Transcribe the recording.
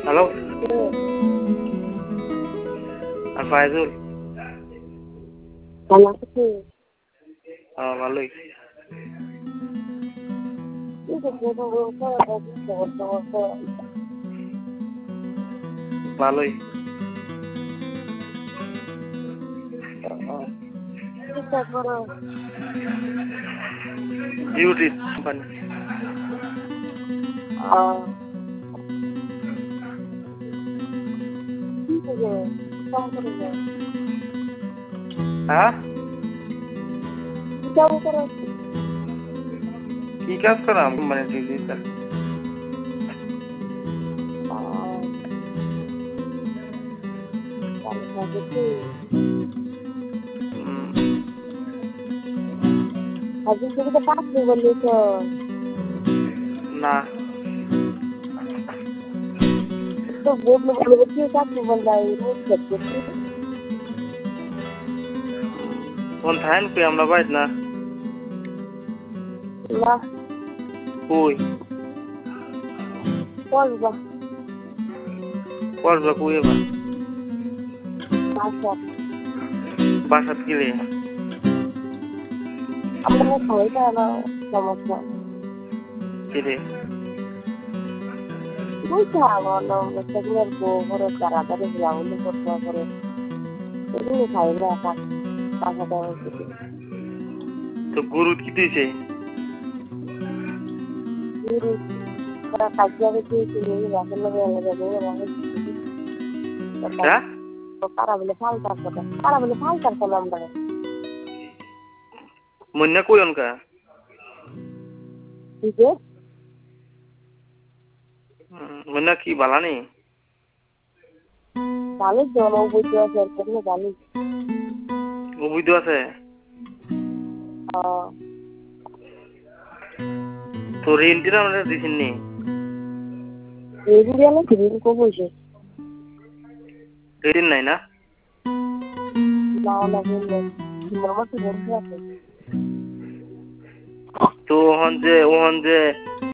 Hello আর ফায়জুল ভালো আছি। ভালোই ভালোই ডিউটি কোম্পানি হ্যাঁ কি কাজ করাম মানে ডিউটি না কোন থাইন কই আমরা বাইর না কই করবা কই এবার বাসাত গেলে কিরে তো গরু কি দিয়েছে মন্যা কই অনকা মন্যা কি বালা নেই অবৈধ আছে তো রেন্টিরা আমরা দিছেন নি রেন্ট নাই না তো ওহন যে